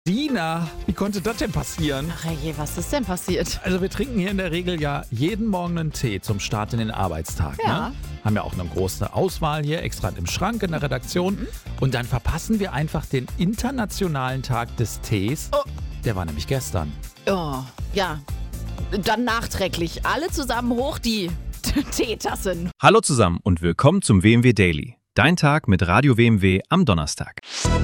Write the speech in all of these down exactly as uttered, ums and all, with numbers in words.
Dina, wie konnte das denn passieren? Ach je, was ist denn passiert? Also wir trinken hier in der Regel ja jeden Morgen einen Tee zum Start in den Arbeitstag. Ja. Ne? Haben ja auch eine große Auswahl hier, extra im Schrank in der Redaktion. Mhm. Und dann verpassen wir einfach den internationalen Tag des Tees. Oh. Der war nämlich gestern. Oh, ja. Dann nachträglich. Alle zusammen hoch die Teetassen. Hallo zusammen und willkommen zum W M W Daily. Dein Tag mit Radio W M W am Donnerstag.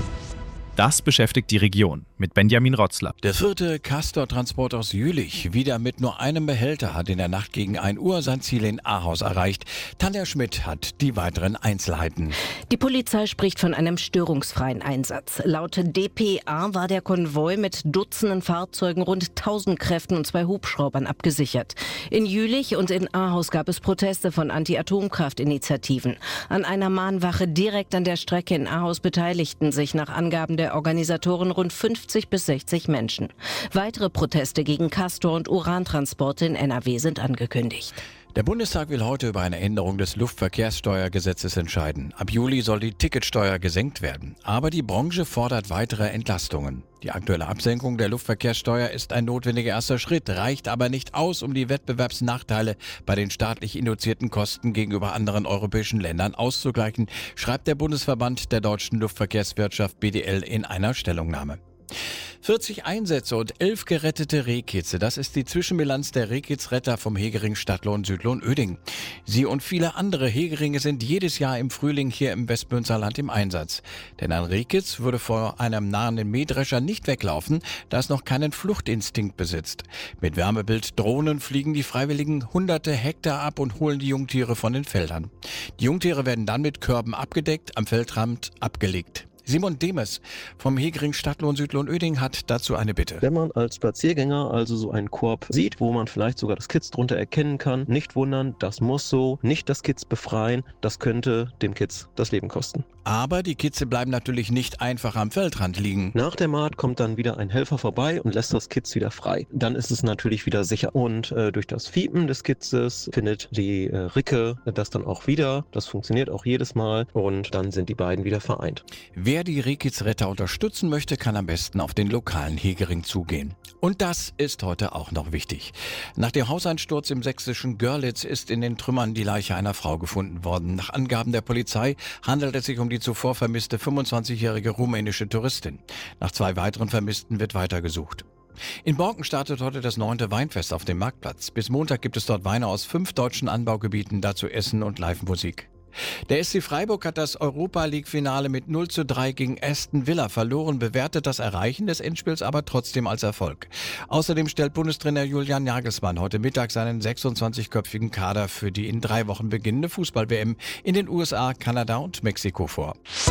Das beschäftigt die Region mit Benjamin Rotzler. Der vierte Castor-Transport aus Jülich, wieder mit nur einem Behälter, hat in der Nacht gegen ein Uhr sein Ziel in Ahaus erreicht. Tanja Schmidt hat die weiteren Einzelheiten. Die Polizei spricht von einem störungsfreien Einsatz. Laut D P A war der Konvoi mit Dutzenden Fahrzeugen, rund tausend Kräften und zwei Hubschraubern abgesichert. In Jülich und in Ahaus gab es Proteste von Anti-Atomkraft-Initiativen. An einer Mahnwache direkt an der Strecke in Ahaus beteiligten sich nach Angaben der Organisatoren rund fünfzig bis sechzig Menschen. Weitere Proteste gegen Castor- und Urantransporte in N R W sind angekündigt. Der Bundestag will heute über eine Änderung des Luftverkehrssteuergesetzes entscheiden. Ab Juli soll die Ticketsteuer gesenkt werden. Aber die Branche fordert weitere Entlastungen. Die aktuelle Absenkung der Luftverkehrssteuer ist ein notwendiger erster Schritt, reicht aber nicht aus, um die Wettbewerbsnachteile bei den staatlich induzierten Kosten gegenüber anderen europäischen Ländern auszugleichen, schreibt der Bundesverband der deutschen Luftverkehrswirtschaft B D L in einer Stellungnahme. vierzig Einsätze und elf gerettete Rehkitze. Das ist die Zwischenbilanz der Rehkitzretter vom Hegering Stadtlohn Südlohn Uerdingen. Sie und viele andere Hegeringe sind jedes Jahr im Frühling hier im Westmünsterland im Einsatz. Denn ein Rehkitz würde vor einem nahenden Mähdrescher nicht weglaufen, da es noch keinen Fluchtinstinkt besitzt. Mit Wärmebilddrohnen fliegen die Freiwilligen hunderte Hektar ab und holen die Jungtiere von den Feldern. Die Jungtiere werden dann mit Körben abgedeckt, am Feldrand abgelegt. Simon Demes vom Hegering Stadtlohn Südlohn Uerdingen hat dazu eine Bitte. Wenn man als Spaziergänger also so einen Korb sieht, wo man vielleicht sogar das Kitz drunter erkennen kann, nicht wundern, das muss so, nicht das Kitz befreien, das könnte dem Kitz das Leben kosten. Aber die Kitze bleiben natürlich nicht einfach am Feldrand liegen. Nach der Mahd kommt dann wieder ein Helfer vorbei und lässt das Kitz wieder frei. Dann ist es natürlich wieder sicher. Und äh, durch das Fiepen des Kitzes findet die äh, Ricke das dann auch wieder. Das funktioniert auch jedes Mal und dann sind die beiden wieder vereint. Wer die Rehkitzretter unterstützen möchte, kann am besten auf den lokalen Hegering zugehen. Und das ist heute auch noch wichtig. Nach dem Hauseinsturz im sächsischen Görlitz ist in den Trümmern die Leiche einer Frau gefunden worden. Nach Angaben der Polizei handelt es sich um die zuvor vermisste fünfundzwanzigjährige rumänische Touristin. Nach zwei weiteren Vermissten wird weitergesucht. In Borken startet heute das neunte Weinfest auf dem Marktplatz. Bis Montag gibt es dort Weine aus fünf deutschen Anbaugebieten, dazu Essen und Live-Musik. Der S C Freiburg hat das Europa-League-Finale mit null zu drei gegen Aston Villa verloren, bewertet das Erreichen des Endspiels aber trotzdem als Erfolg. Außerdem stellt Bundestrainer Julian Nagelsmann heute Mittag seinen sechsundzwanzigköpfigen Kader für die in drei Wochen beginnende Fußball-W M in den U S A, Kanada und Mexiko vor.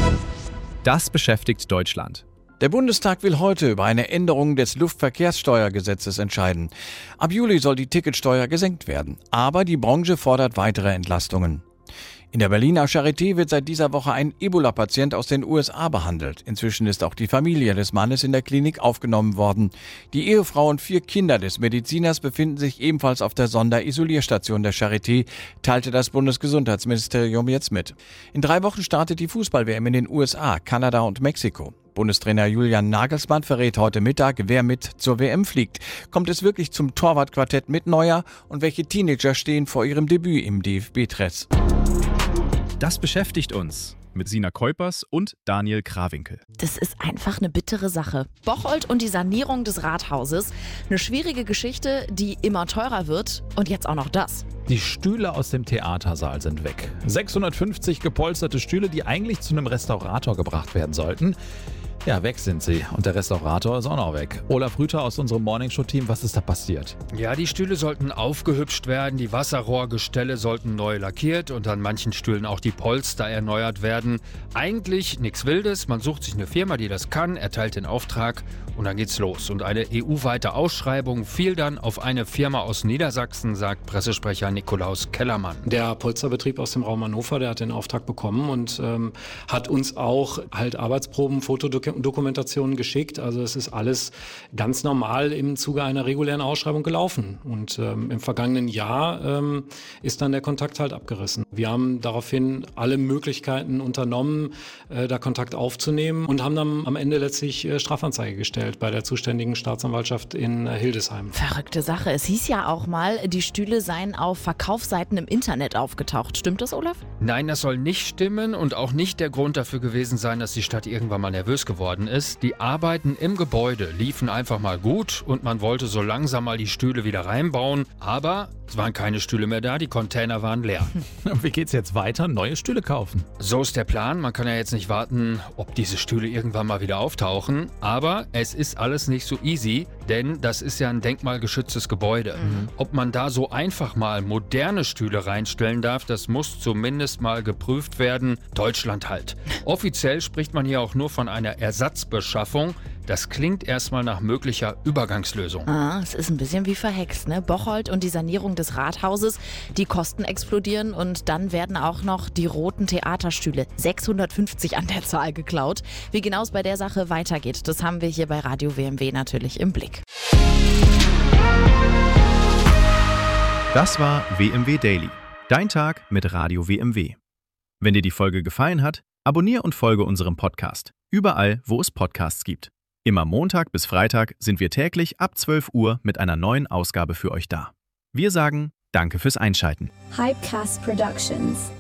Das beschäftigt Deutschland. Der Bundestag will heute über eine Änderung des Luftverkehrssteuergesetzes entscheiden. Ab Juli soll die Ticketsteuer gesenkt werden, aber die Branche fordert weitere Entlastungen. In der Berliner Charité wird seit dieser Woche ein Ebola-Patient aus den U S A behandelt. Inzwischen ist auch die Familie des Mannes in der Klinik aufgenommen worden. Die Ehefrau und vier Kinder des Mediziners befinden sich ebenfalls auf der Sonderisolierstation der Charité, teilte das Bundesgesundheitsministerium jetzt mit. In drei Wochen startet die Fußball-W M in den U S A, Kanada und Mexiko. Bundestrainer Julian Nagelsmann verrät heute Mittag, wer mit zur W M fliegt. Kommt es wirklich zum Torwartquartett mit Neuer und welche Teenager stehen vor ihrem Debüt im D F B-Dress? Das beschäftigt uns mit Sina Keupers und Daniel Krawinkel. Das ist einfach eine bittere Sache. Bocholt und die Sanierung des Rathauses. Eine schwierige Geschichte, die immer teurer wird. Und jetzt auch noch das. Die Stühle aus dem Theatersaal sind weg. sechshundertfünfzig gepolsterte Stühle, die eigentlich zu einem Restaurator gebracht werden sollten. Ja, weg sind sie. Und der Restaurator ist auch noch weg. Olaf Rüther aus unserem Morningshow-Team, was ist da passiert? Ja, die Stühle sollten aufgehübscht werden, die Wasserrohrgestelle sollten neu lackiert und an manchen Stühlen auch die Polster erneuert werden. Eigentlich nichts Wildes, man sucht sich eine Firma, die das kann, erteilt den Auftrag und dann geht's los. Und eine E U-weite Ausschreibung fiel dann auf eine Firma aus Niedersachsen, sagt Pressesprecher Nikolaus Kellermann. Der Polsterbetrieb aus dem Raum Hannover, der hat den Auftrag bekommen und ähm, hat uns auch halt Arbeitsproben, Fotodokumente Dokumentationen geschickt. Also es ist alles ganz normal im Zuge einer regulären Ausschreibung gelaufen. Und ähm, im vergangenen Jahr ähm, ist dann der Kontakt halt abgerissen. Wir haben daraufhin alle Möglichkeiten unternommen, äh, da Kontakt aufzunehmen und haben dann am Ende letztlich äh, Strafanzeige gestellt bei der zuständigen Staatsanwaltschaft in äh, Hildesheim. Verrückte Sache. Es hieß ja auch mal, die Stühle seien auf Verkaufsseiten im Internet aufgetaucht. Stimmt das, Olaf? Nein, das soll nicht stimmen und auch nicht der Grund dafür gewesen sein, dass die Stadt irgendwann mal nervös geworden ist. Die Arbeiten im Gebäude liefen einfach mal gut und man wollte so langsam mal die Stühle wieder reinbauen. Aber es waren keine Stühle mehr da, die Container waren leer. Wie geht's jetzt weiter? Neue Stühle kaufen? So ist der Plan. Man kann ja jetzt nicht warten, ob diese Stühle irgendwann mal wieder auftauchen. Aber es ist alles nicht so easy, denn das ist ja ein denkmalgeschütztes Gebäude. Mhm. Ob man da so einfach mal moderne Stühle reinstellen darf, das muss zumindest mal geprüft werden. Deutschland halt. Offiziell spricht man hier auch nur von einer Ersatzbeschaffung. Das klingt erstmal nach möglicher Übergangslösung. Ah, es ist ein bisschen wie verhext, ne? Bocholt und die Sanierung des Rathauses, die Kosten explodieren und dann werden auch noch die roten Theaterstühle, sechshundertfünfzig an der Zahl, geklaut. Wie genau es bei der Sache weitergeht, das haben wir hier bei Radio W M W natürlich im Blick. Das war W M W Daily, dein Tag mit Radio W M W. Wenn dir die Folge gefallen hat, abonniere und folge unserem Podcast, überall, wo es Podcasts gibt. Immer Montag bis Freitag sind wir täglich ab zwölf Uhr mit einer neuen Ausgabe für euch da. Wir sagen Danke fürs Einschalten. Hypecast Productions.